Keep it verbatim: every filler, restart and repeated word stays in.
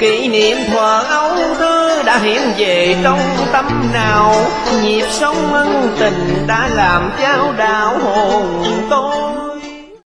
kỷ niệm thuở ấu thơ đã hiện về trong tâm nào, nhịp sống ân tình đã làm trao đảo hồn tôi.